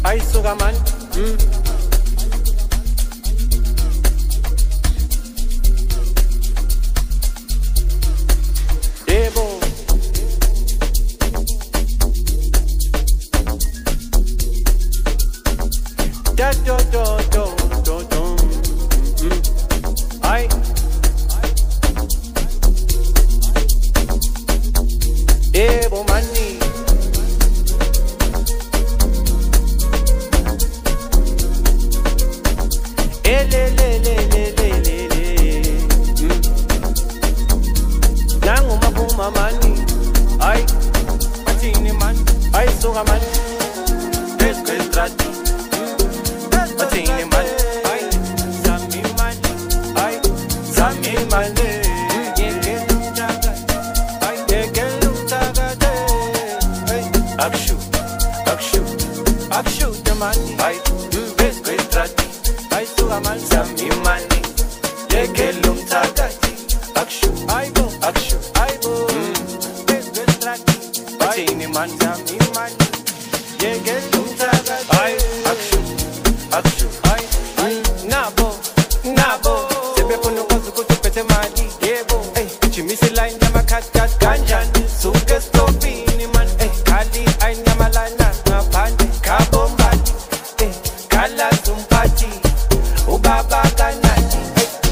ayisuka man. Yebo da do do do do do ay yebo mani mani ay matini man ay suka man desco estrati matini man ay zami man ay zami man yegelum taga ay yegelum taga ay akshu akshu akshu the man ay desco estrati ay suka man zami man yegelum taga akshu ay bo akshu ay bo matini man zami man yegelum taga ay akshu akshu ay nabo nabo sebe pono kwazi ukuthi uphethe mali yebo chimisi line yamakhathi kanjani suke stopini man khali ayinyamalana ngaphandle kabombali khala zumphathi ubaba kanani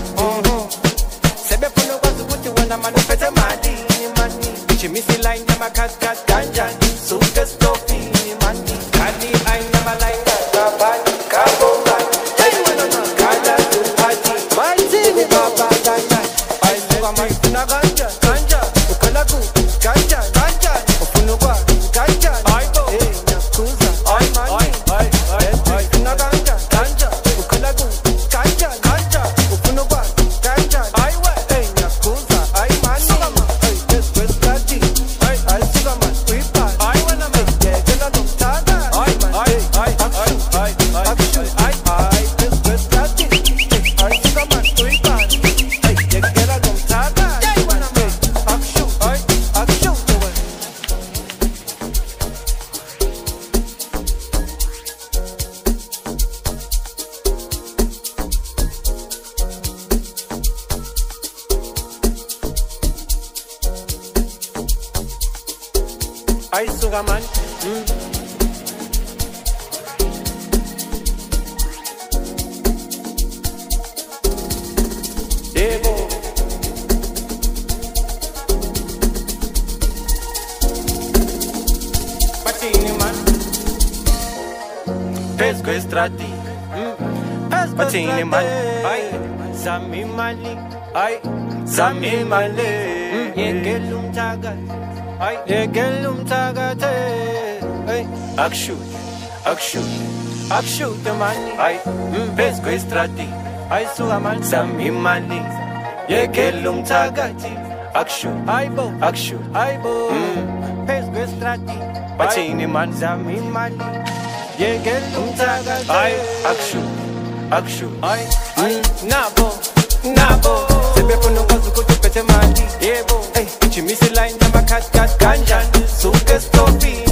sebe pono kwazi ukuthi wena man uphethe mali mani chimisi line yamakhathi kanjani suke stopini man khali ayinyamalana ngaphandle kabombali khala zumphathi matini ubaba kanani ayisuka man funa kanja kanja ukhala ku kanja kanja ufuna kwa kanja ayibo nyakuza ay mani ay funa kanja kanja ukhala ku kanja kanja ufuna kwa kanja ayiwe nyakuza ay mani desco estrati ay suka man uipa ay wena man yekela nomthaga ay akshu ay desco estrati ay suka man uipa ay yekela nomthaga ay wena man akshu ayisuka man yebo matini man desco estrati matini man ay zami mali ay zami mali yegelum taga ay yegelum taga ay akshu akshu akshu the man ay desco estrati ay suka man zami mali yegelum taga akshu aybo desco estrati matini man zami mali yegelum taga ay akshu ay nabo sebe pono kwazi ukuthi uphethe mali yebo chimisi line yamakhathi kanjani suke stopini